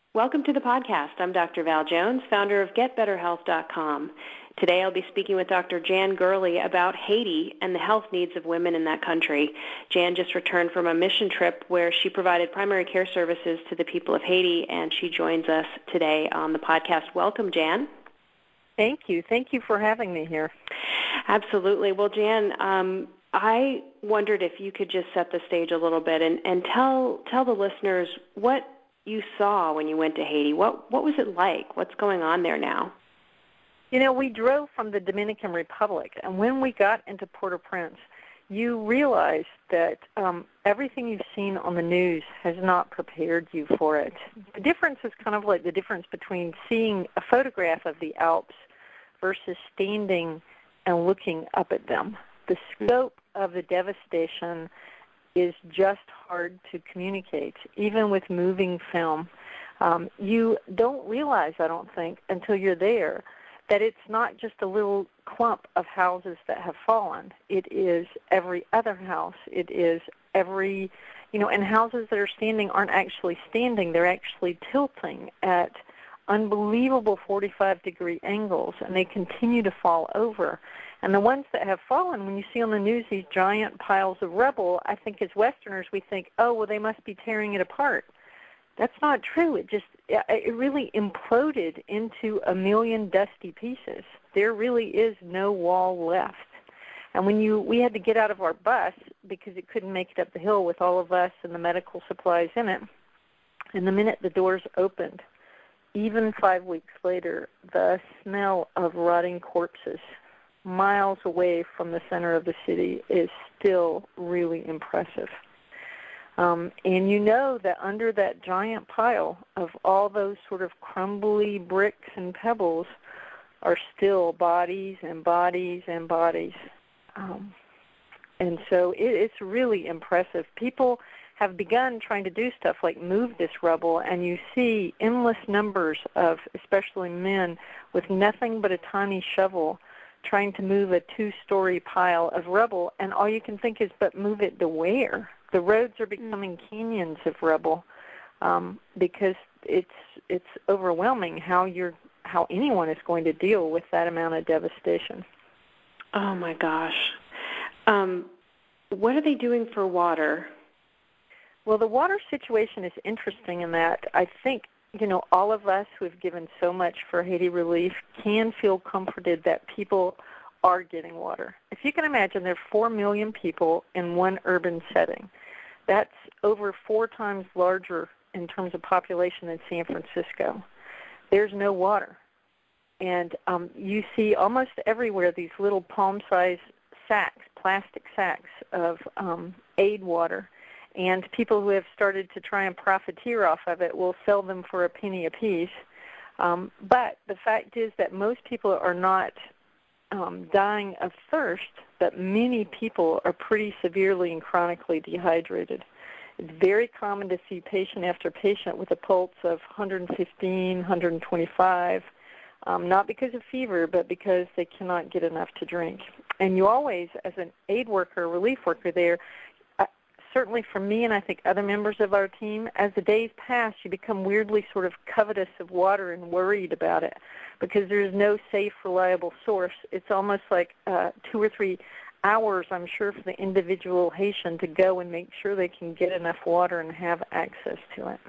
Welcome to the podcast. I'm Dr. Val Jones, founder of GetBetterHealth.com. Today I'll be speaking with Dr. Jan Gurley about Haiti and the health needs of women in that country. Jan just returned from a mission trip where she provided primary care services to the people of Haiti, and she joins us today on the podcast. Welcome, Jan. Thank you. Thank you for having me here. Absolutely. Well, Jan, I wondered if you could just set the stage a little bit and tell the listeners what you saw when you went to Haiti. What was it like? What's going on there now? You know, we drove from the Dominican Republic, and when we got into Port-au-Prince, you realize that everything you've seen on the news has not prepared you for it. The difference is kind of like the difference between seeing a photograph of the Alps versus standing and looking up at them. The scope of the devastation is just hard to communicate, even with moving film. You don't realize, I don't think, until you're there, that it's not just a little clump of houses that have fallen. It is every other house. It is every, and houses that are standing aren't actually standing. They're actually tilting at unbelievable 45-degree angles, and they continue to fall over. And the ones that have fallen, when you see on the news these giant piles of rubble, I think as Westerners we think, oh, well, they must be tearing it apart. That's not true. It really imploded into a million dusty pieces. There really is no wall left. And we had to get out of our bus because it couldn't make it up the hill with all of us and the medical supplies in it. And the minute the doors opened, even 5 weeks later, the smell of rotting corpses miles away from the center of the city is still really impressive. And you know that under that giant pile of all those sort of crumbly bricks and pebbles are still bodies and bodies and bodies. And so it's really impressive. People have begun trying to do stuff like move this rubble, and you see endless numbers of, especially men, with nothing but a tiny shovel trying to move a 2-story pile of rubble, and all you can think is, but move it to where? The roads are becoming canyons of rubble because it's overwhelming how anyone is going to deal with that amount of devastation. Oh my gosh! What are they doing for water? Well, the water situation is interesting in that I think all of us who have given so much for Haiti relief can feel comforted that people are getting water. If you can imagine, there are 4 million people in one urban setting. That's over 4 times larger in terms of population than San Francisco. There's no water. And you see almost everywhere these little palm-sized sacks, plastic sacks of aid water. And people who have started to try and profiteer off of it will sell them for a penny apiece. But the fact is that most people are not dying of thirst, but many people are pretty severely and chronically dehydrated. It's very common to see patient after patient with a pulse of 115, 125, not because of fever, but because they cannot get enough to drink. And you always, as an aid worker, relief worker there, certainly for me and I think other members of our team, as the days pass, you become weirdly sort of covetous of water and worried about it because there's no safe, reliable source. It's almost like 2 or 3 hours, I'm sure, for the individual Haitian to go and make sure they can get enough water and have access to it.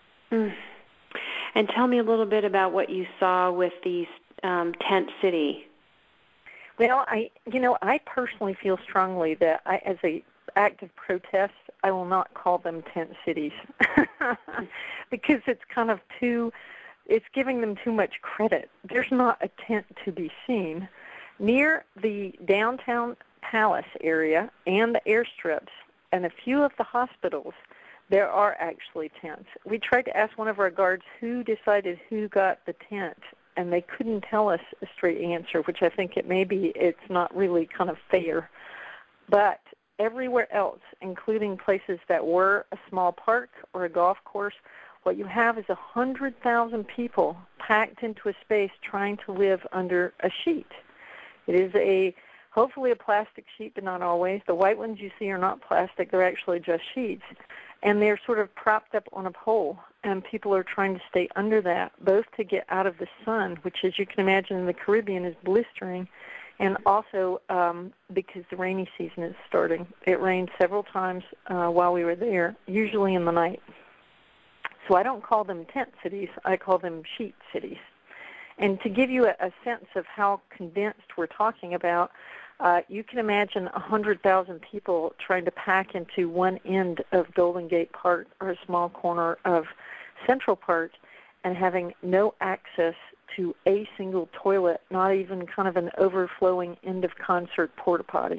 And tell me a little bit about what you saw with these tent city. Well, I personally feel strongly that as a act of protest, I will not call them tent cities because it's kind of it's giving them too much credit. There's not a tent to be seen. Near the downtown palace area and the airstrips and a few of the hospitals, there are actually tents. We tried to ask one of our guards who decided who got the tent, and they couldn't tell us a straight answer, which I think it's not really kind of fair. But everywhere else, including places that were a small park or a golf course, what you have is 100,000 people packed into a space trying to live under a sheet. It is hopefully a plastic sheet, but not always. The white ones you see are not plastic. They're actually just sheets. And they're sort of propped up on a pole. and people are trying to stay under that, both to get out of the sun, which, as you can imagine, in the Caribbean is blistering, and also because the rainy season is starting. It rained several times while we were there, usually in the night. So I don't call them tent cities. I call them sheet cities. And to give you a sense of how condensed we're talking about, you can imagine 100,000 people trying to pack into one end of Golden Gate Park or a small corner of Central Park and having no access to a single toilet, not even kind of an overflowing end-of-concert porta potty.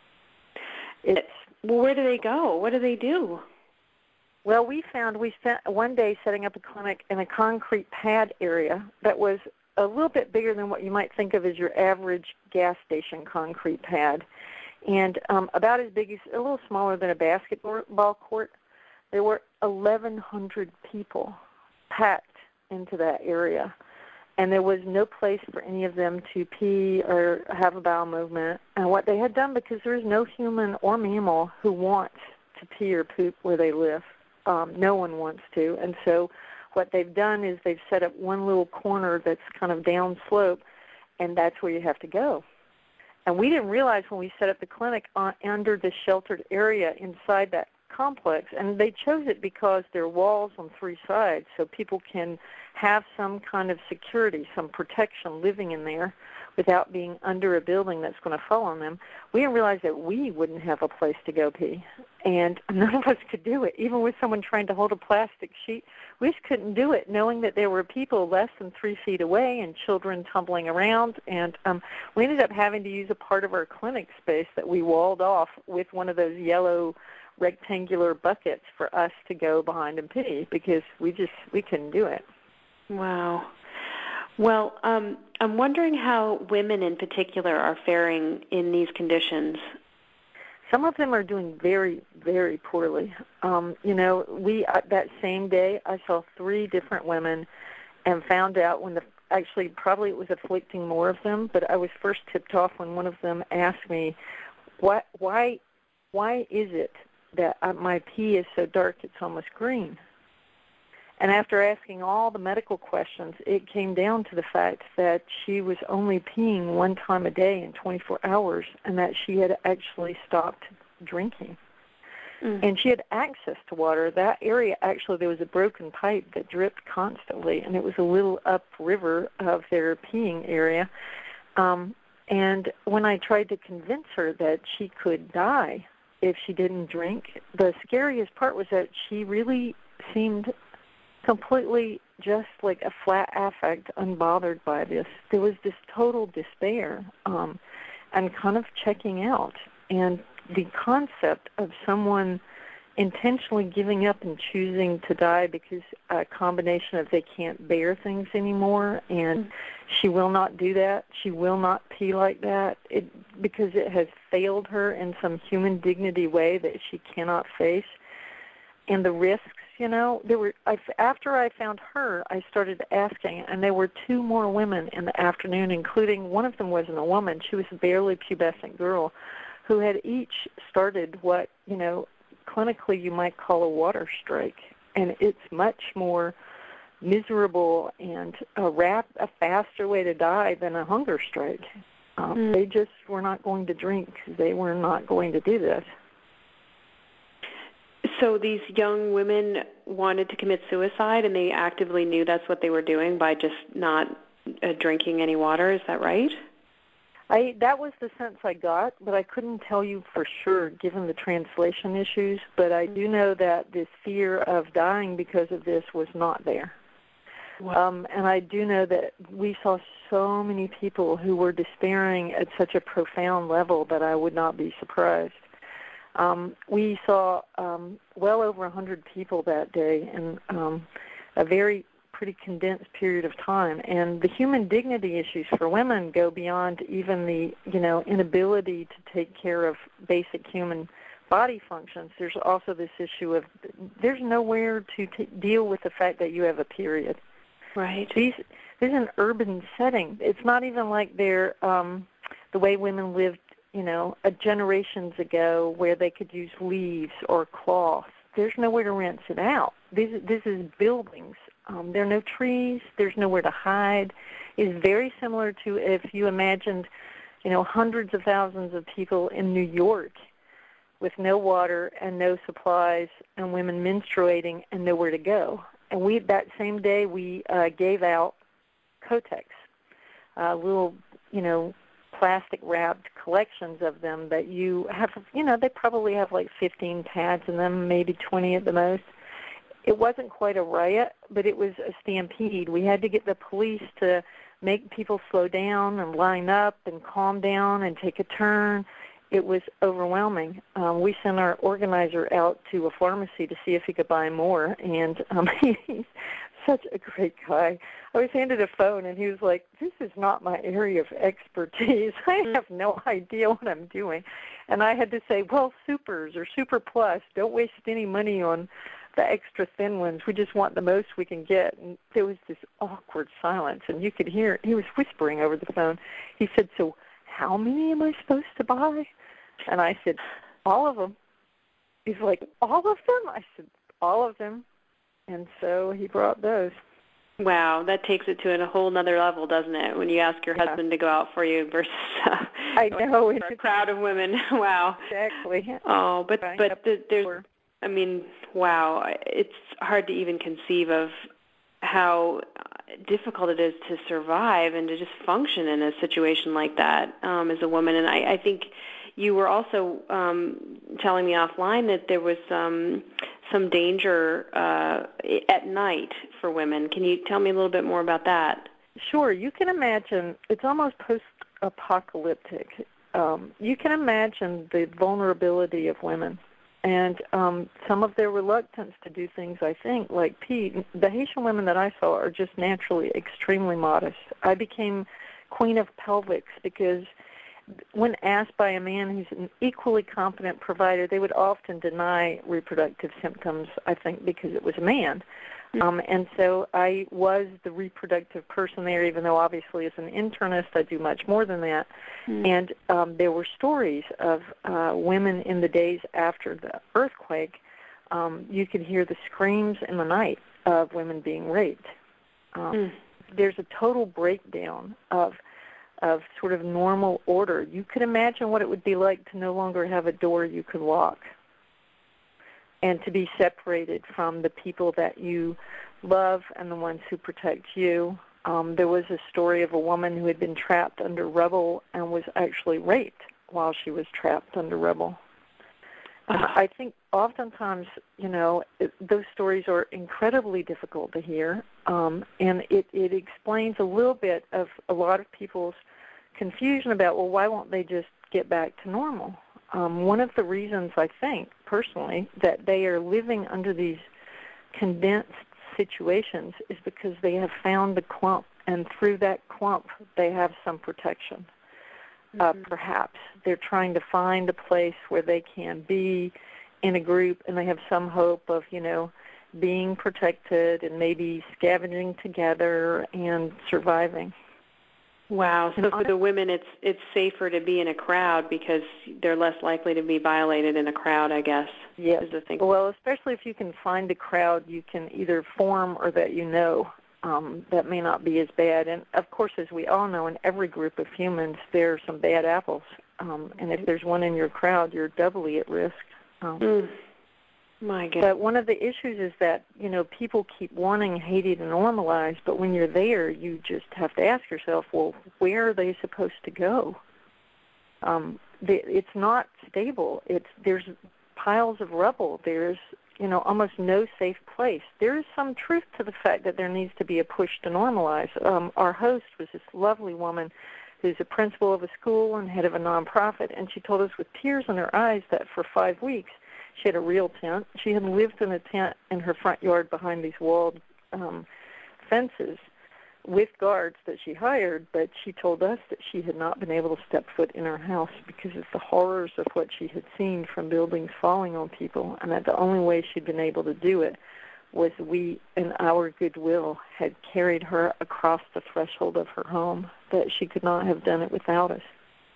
Well, where do they go? What do they do? Well, we spent one day setting up a clinic in a concrete pad area that was a little bit bigger than what you might think of as your average gas station concrete pad, and about as big as, a little smaller than a basketball court. There were 1,100 people packed into that area, and there was no place for any of them to pee or have a bowel movement. And what they had done, because there is no human or mammal who wants to pee or poop where they live, no one wants to, and so what they've done is they've set up one little corner that's kind of downslope, and that's where you have to go. And we didn't realize when we set up the clinic under the sheltered area inside that complex, and they chose it because there are walls on three sides, so people can have some kind of security, some protection living in there without being under a building that's going to fall on them. We didn't realize that we wouldn't have a place to go pee, and none of us could do it. Even with someone trying to hold a plastic sheet, we just couldn't do it, knowing that there were people less than 3 feet away and children tumbling around. And we ended up having to use a part of our clinic space that we walled off with one of those yellow rectangular buckets for us to go behind and pee, because we couldn't do it. Wow. Well, I'm wondering how women in particular are faring in these conditions. Some of them are doing very, very poorly. That same day I saw 3 different women and found out actually probably it was afflicting more of them, but I was first tipped off when one of them asked me, why is it that my pee is so dark it's almost green? And after asking all the medical questions, it came down to the fact that she was only peeing one time a day in 24 hours, and that she had actually stopped drinking. And she had access to water. That area, actually, there was a broken pipe that dripped constantly, and it was a little upriver of their peeing area. And when I tried to convince her that she could die if she didn't drink, the scariest part was that she really seemed completely just like a flat affect, unbothered by this. There was this total despair and kind of checking out. And the concept of someone intentionally giving up and choosing to die because a combination of they can't bear things anymore, and she will not do that, she will not pee like that, because it has failed her in some human dignity way that she cannot face. And the risks, after I found her, I started asking, and there were 2 more women in the afternoon, including one of them wasn't a woman. She was a barely pubescent girl who had each started what, clinically you might call a water strike. And it's much more miserable and a faster way to die than a hunger strike. They just were not going to drink. They were not going to do this. So these young women wanted to commit suicide, and they actively knew that's what they were doing by just not drinking any water. Is that right? That was the sense I got, but I couldn't tell you for sure given the translation issues. But I do know that this fear of dying because of this was not there. Wow. And I do know that we saw so many people who were despairing at such a profound level that I would not be surprised. We saw well over 100 people that day in a very pretty condensed period of time. And the human dignity issues for women go beyond even the, inability to take care of basic human body functions. There's also this issue of there's nowhere to deal with the fact that you have a period. Right. This is an urban setting. It's not even like they're the way women lived generations ago, where they could use leaves or cloth. There's nowhere to rinse it out. this is buildings. There are no trees. There's nowhere to hide. It's very similar to if you imagined, hundreds of thousands of people in New York with no water and no supplies and women menstruating and nowhere to go. And that same day we gave out Kotex, little, plastic-wrapped collections of them that you have, they probably have like 15 pads in them, maybe 20 at the most. It wasn't quite a riot, but it was a stampede. We had to get the police to make people slow down and line up and calm down and take a turn. It was overwhelming. We sent our organizer out to a pharmacy to see if he could buy more, and he's such a great guy. I was handed a phone, and he was like, "This is not my area of expertise. I have no idea what I'm doing." And I had to say, "Well, Supers or Super Plus, don't waste any money on the extra thin ones. We just want the most we can get." And there was this awkward silence, and you could hear he was whispering over the phone. He said, "So how many am I supposed to buy?" And I said, "All of them." He's like, "All of them?" I said, "All of them." And so he brought those. Wow, that takes it to a whole nother level, doesn't it, when you ask your husband to go out for you versus I know. a crowd of women. Wow. Exactly. Oh, but there's, wow, it's hard to even conceive of how difficult it is to survive and to just function in a situation like that as a woman. And I think you were also telling me offline that there was some danger at night for women. Can you tell me a little bit more about that? Sure. You can imagine, it's almost post-apocalyptic. You can imagine the vulnerability of women and some of their reluctance to do things, I think, like Pete. The Haitian women that I saw are just naturally extremely modest. I became queen of pelvics because when asked by a man who's an equally competent provider, they would often deny reproductive symptoms, I think, because it was a man. And so I was the reproductive person there, even though obviously as an internist I do much more than that. And there were stories of women in the days after the earthquake. You could hear the screams in the night of women being raped. There's a total breakdown of sort of normal order. You could imagine what it would be like to no longer have a door you could lock and to be separated from the people that you love and the ones who protect you. There was a story of a woman who had been trapped under rubble and was actually raped while she was trapped under rubble. I think oftentimes, those stories are incredibly difficult to hear, and it explains a little bit of a lot of people's confusion about, well, why won't they just get back to normal? One of the reasons, I think, personally, that they are living under these condensed situations is because they have found the clump, and through that clump they have some protection. Perhaps they're trying to find a place where they can be in a group, and they have some hope of, being protected and maybe scavenging together and surviving. Wow. So for the women, it's safer to be in a crowd because they're less likely to be violated in a crowd, I guess. Yes. Is the thing. Well, especially if you can find a crowd you can either form or that that may not be as bad. And, of course, as we all know, in every group of humans, there are some bad apples. And if there's one in your crowd, you're doubly at risk. My goodness. But one of the issues is that, people keep wanting Haiti to normalize, but when you're there, you just have to ask yourself, well, where are they supposed to go? It's not stable. There's piles of rubble. There's, almost no safe place. There is some truth to the fact that there needs to be a push to normalize. Our host was this lovely woman who's a principal of a school and head of a nonprofit, and she told us with tears in her eyes that for 5 weeks she had a real tent. She had lived in a tent in her front yard behind these walled fences with guards that she hired, but she told us that she had not been able to step foot in her house because of the horrors of what she had seen from buildings falling on people, and that the only way she'd been able to do it was we, in our goodwill, had carried her across the threshold of her home, that she could not have done it without us.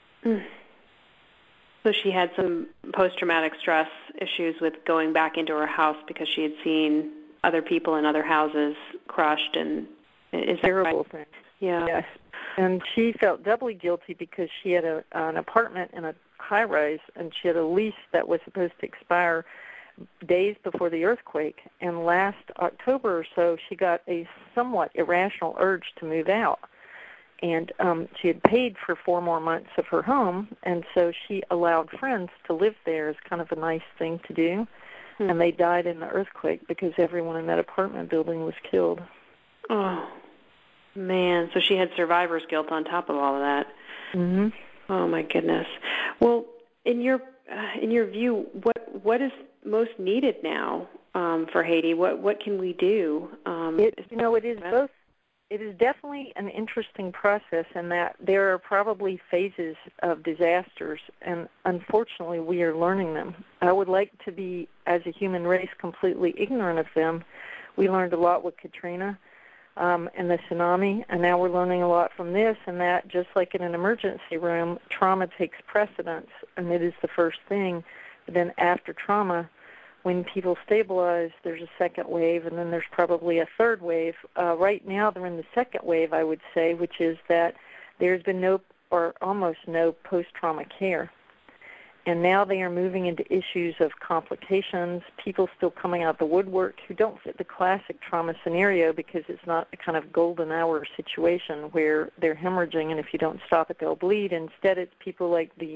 So she had some post-traumatic stress issues with going back into her house because she had seen other people in other houses crushed, and is that terrible right? thing. Yeah. Yes. And she felt doubly guilty because she had an apartment in a high-rise, and she had a lease that was supposed to expire days before the earthquake. And last October or so, she got a somewhat irrational urge to move out. And she had paid for 4 more months of her home, and so she allowed friends to live there as kind of a nice thing to do. And they died in the earthquake because everyone in that apartment building was killed. Oh, man. So she had survivor's guilt on top of all of that. Mm-hmm. Oh, my goodness. Well, in your view, what is most needed now for Haiti? What can we do? It is both. It is definitely an interesting process in that there are probably phases of disasters, and unfortunately we are learning them. I would like to be, as a human race, completely ignorant of them. We learned a lot with Katrina and the tsunami, and now we're learning a lot from this, and that just like in an emergency room, trauma takes precedence, and it is the first thing. But then after trauma, when people stabilize, there's a second wave, and then there's probably a third wave. Right now, they're in the second wave, I would say, which is that there's been no or almost no post-trauma care. And now they are moving into issues of complications, people still coming out the woodwork who don't fit the classic trauma scenario because it's not a kind of golden hour situation where they're hemorrhaging, and if you don't stop it, they'll bleed. Instead, it's people like the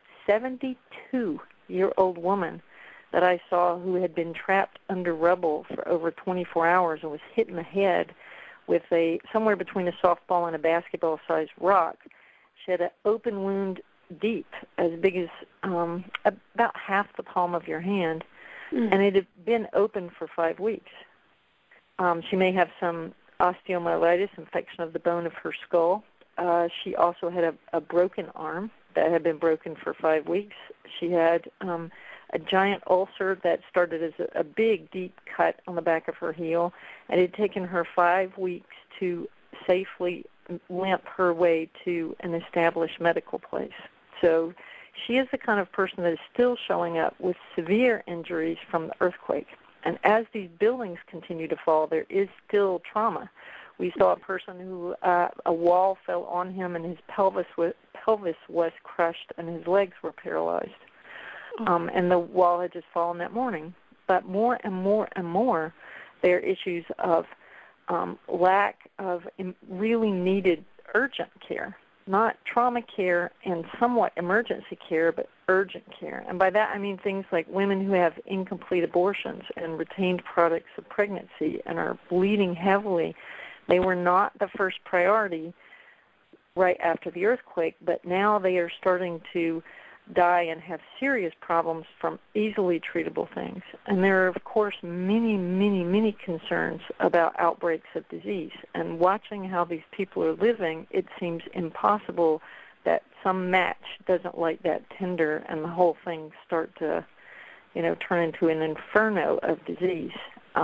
72-year-old woman that I saw who had been trapped under rubble for over 24 hours and was hit in the head with somewhere between a softball and a basketball-sized rock. She had an open wound deep, as big as about half the palm of your hand, and it had been open for 5 weeks. She may have some osteomyelitis, infection of the bone of her skull. She also had a broken arm that had been broken for 5 weeks. She had a giant ulcer that started as a big, deep cut on the back of her heel, and it had taken her 5 weeks to safely limp her way to an established medical place. So she is the kind of person that is still showing up with severe injuries from the earthquake. And as these buildings continue to fall, there is still trauma. We saw a person who a wall fell on him, and his pelvis was crushed, and his legs were paralyzed. And the wall had just fallen that morning. But more and more and more, there are issues of lack of really needed urgent care, not trauma care and somewhat emergency care, but urgent care. And by that I mean things like women who have incomplete abortions and retained products of pregnancy and are bleeding heavily. They were not the first priority right after the earthquake, but now they are starting to die and have serious problems from easily treatable things. And there are, of course, many, many, many concerns about outbreaks of disease. And watching how these people are living, it seems impossible that some match doesn't light that tinder and the whole thing start to, turn into an inferno of disease.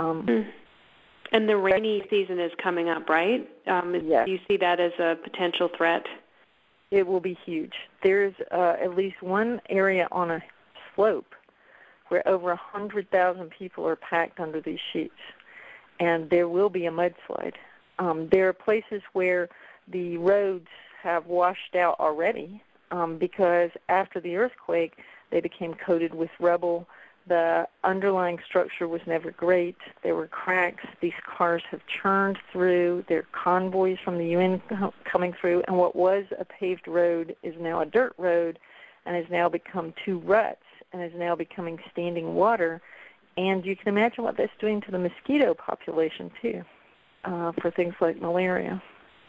And the rainy season is coming up, right? Yes. Do you see that as a potential threat? It will be huge. There's at least one area on a slope where over 100,000 people are packed under these sheets, and there will be a mudslide. There are places where the roads have washed out already because after the earthquake, they became coated with rubble. The underlying structure was never great. There were cracks. These cars have churned through. There are convoys from the UN coming through. And what was a paved road is now a dirt road and has now become 2 ruts and is now becoming standing water. And you can imagine what that's doing to the mosquito population, too, for things like malaria.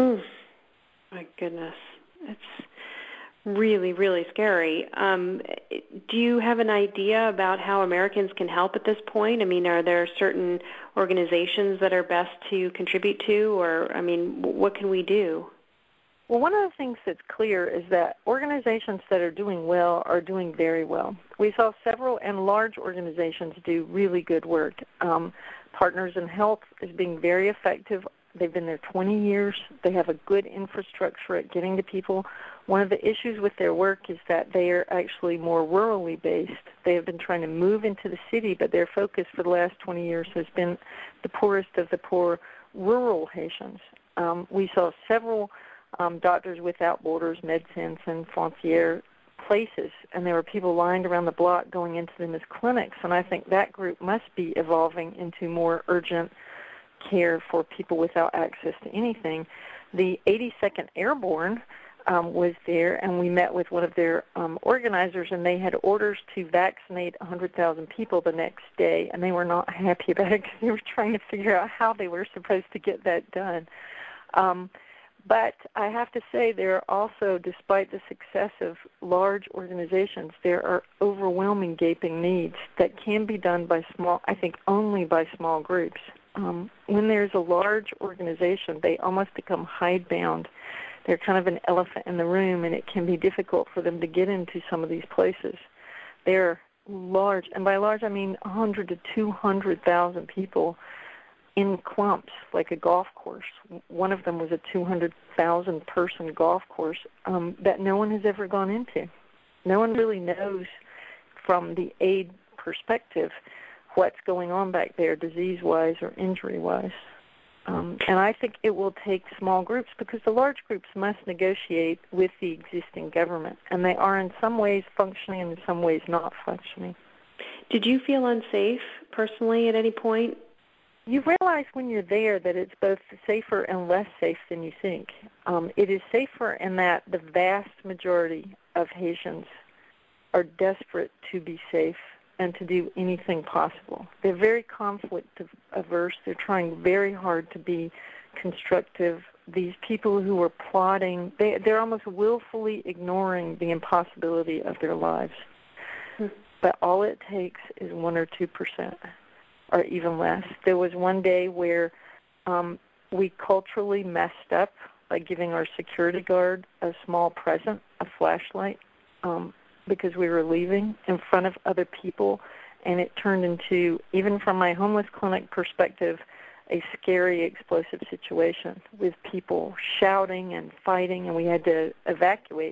My goodness. It's really, really scary. Do you have an idea about how Americans can help at this point? I mean, are there certain organizations that are best to contribute to, or, what can we do? Well, one of the things that's clear is that organizations that are doing well are doing very well. We saw several and large organizations do really good work. Partners in Health is being very effective They've been there 20 years. They have a good infrastructure at getting to people. One of the issues with their work is that they are actually more rurally based. They have been trying to move into the city, but their focus for the last 20 years has been the poorest of the poor rural Haitians. We saw several Doctors Without Borders, Médecins Sans Frontières places, and there were people lined around the block going into them as clinics, and I think that group must be evolving into more urgent care for people without access to anything. The 82nd Airborne was there, and we met with one of their organizers, and they had orders to vaccinate 100,000 people the next day, and they were not happy about it because they were trying to figure out how they were supposed to get that done. But I have to say there are also, despite the success of large organizations, there are overwhelming gaping needs that can be done by small, I think only by small groups. When there's a large organization, they almost become hidebound. They're kind of an elephant in the room, and it can be difficult for them to get into some of these places. They're large, and by large I mean 100 to 200,000 people in clumps, like a golf course. One of them was a 200,000 person golf course that no one has ever gone into. No one really knows from the aid perspective what's going on back there disease-wise or injury-wise. And I think it will take small groups because the large groups must negotiate with the existing government, and they are in some ways functioning and in some ways not functioning. Did you feel unsafe personally at any point? You realize when you're there that it's both safer and less safe than you think. It is safer in that the vast majority of Haitians are desperate to be safe and to do anything possible. They're very conflict averse. They're trying very hard to be constructive. These people who are plotting, they're almost willfully ignoring the impossibility of their lives. But all it takes is 1 or 2%. Or even less. There was one day where we culturally messed up by giving our security guard a small present, a flashlight, because we were leaving in front of other people, and it turned into, even from my homeless clinic perspective, a scary, explosive situation with people shouting and fighting, and we had to evacuate,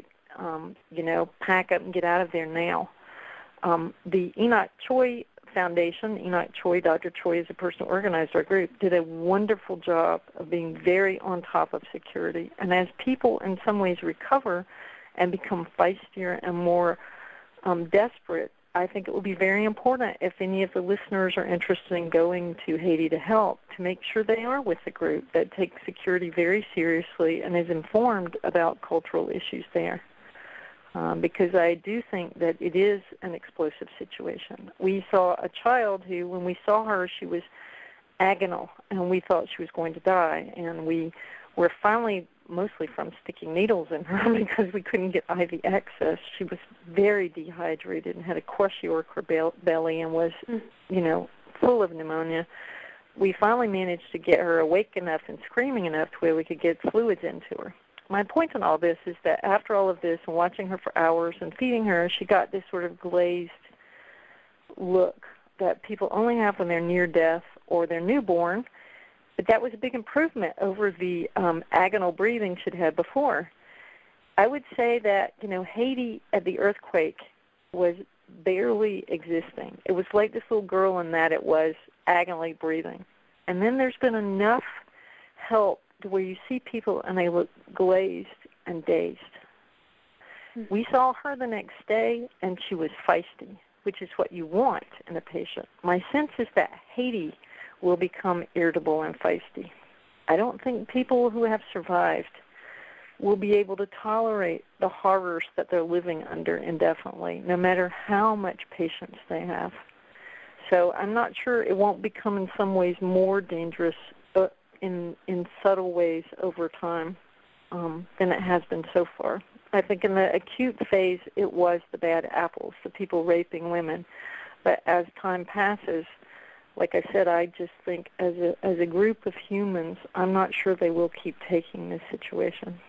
pack up and get out of there now. The Enoch Choi Foundation, Enoch Choi, Dr. Choi is the person who organized our group, did a wonderful job of being very on top of security. And as people in some ways recover and become feistier and more desperate, I think it will be very important if any of the listeners are interested in going to Haiti to help, to make sure they are with a group that takes security very seriously and is informed about cultural issues there. Because I do think that it is an explosive situation. We saw a child who, when we saw her, she was agonal, and we thought she was going to die. And we were finally, mostly from sticking needles in her because we couldn't get IV access. She was very dehydrated and had a kwashiorkor belly and was, full of pneumonia. We finally managed to get her awake enough and screaming enough to where we could get fluids into her. My point in all this is that after all of this and watching her for hours and feeding her, she got this sort of glazed look that people only have when they're near death or they're newborn. But that was a big improvement over the agonal breathing she'd had before. I would say that, Haiti at the earthquake was barely existing. It was like this little girl in that it was agonally breathing. And then there's been enough help where you see people and they look glazed and dazed. Mm-hmm. We saw her the next day, and she was feisty, which is what you want in a patient. My sense is that Haiti will become irritable and feisty. I don't think people who have survived will be able to tolerate the horrors that they're living under indefinitely, no matter how much patience they have. So I'm not sure it won't become in some ways more dangerous in subtle ways over time than it has been so far. I think in the acute phase it was the bad apples, the people raping women. But as time passes, like I said, I just think as a group of humans, I'm not sure they will keep taking this situation.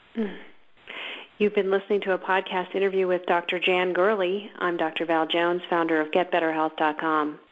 You've been listening to a podcast interview with Dr. Jan Gurley. I'm Dr. Val Jones, founder of GetBetterHealth.com.